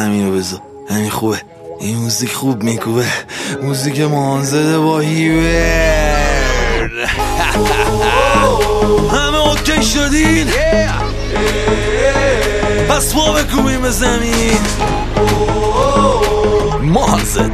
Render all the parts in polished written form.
همینو بذار، همین خوبه، این موزیک خوب میکوبه، موزیک مانزده با هیوه. همه اوکی شدین؟ پس پا بکوبیم به زمین. مانزد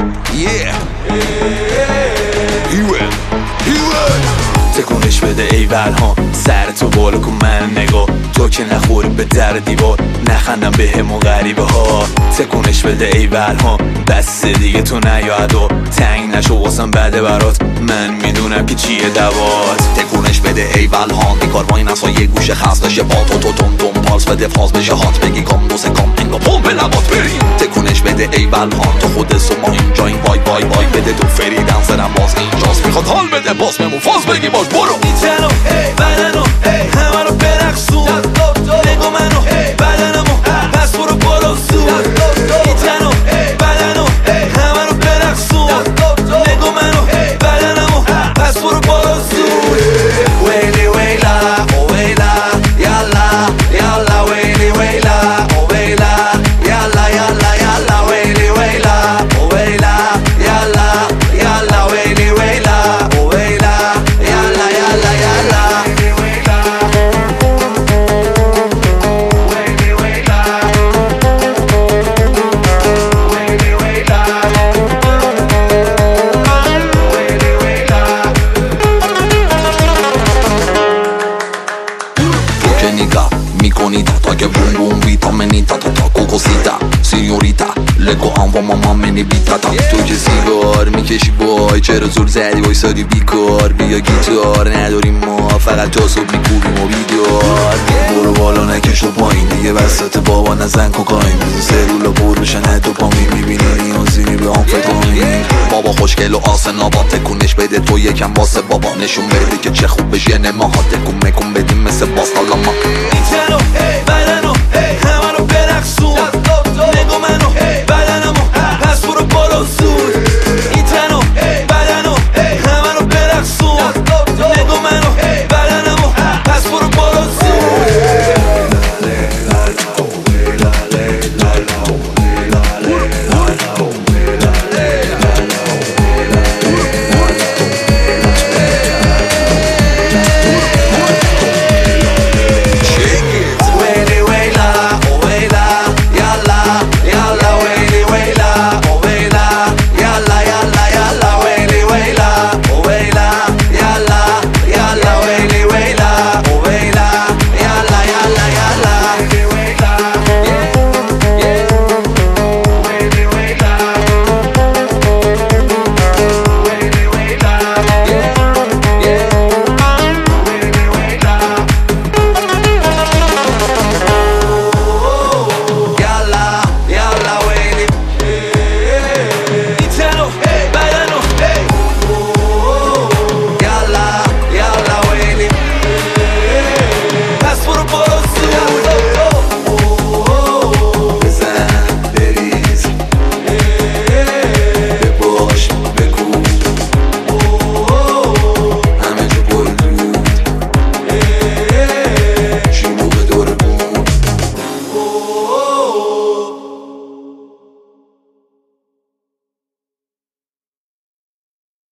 هیوه تکونش بده ایول ها، سر تو بالا کن من نگاه، تو که نخوری به در دیوار، نخندم به همون غریبه ها. تکونش بده ایول ها، بس دیگه تو نیاد و تنگ نشو واسم بده برات، من میدونم که چیه دوات. تکونش بده ایول ها، بیکار با این اصلا یه گوشه خست بشه با تو تم تم پالس بده فاز بشه هات، بگی کام دو سکام انگا پمپ لبات بریم. تکونش بده ایول ها، تو خود سو ما اینجا این وای وای وای بده تو فریدن زرم باز اینجاست، میخواد حال بده باز بمون فاز بگی باش برو. اینجانو بدنو همه رو برقصون، نگو منو بدنمو پس برو برو زود. اینجانو بدنو همه رو برقصون، نگو منو بدنمو پس برو برو زود. ویلی ویلا او ویلا یالا یالا ویلی ویلا او ویلا یالا یالا یالا ویلی ویلا او ویلا یالا یالا ویلی ویلا او ویلا یالا یالا یالا ویلی ویلا ویلی ویلا ویلی ویلا. تو که نگاه میکنی تا که بوم بوم ویتامینیتا تا تا کوکوسیتا سینیوریتا لگو هم و ماما منی بیتاتا. تو که سیگار میکشی وای چرا زور زدی وایسادی بیکار، بیا گیتار نداریم ما فقط تا صبح میکوبیم و بیدار. برو بالا نکش تو پایین دیگه وسط بابا نزن کوکاین، سرولا پر بشن دوپامین، میبینی نیازینی به هم فتامین. بابا خوشگل و آسنابا تکونش بده تو یکم واسه بابا، نشون بده که چه خوب بشه نماها، تکون مکون بدیم مثل باس حالا ما. اینجانو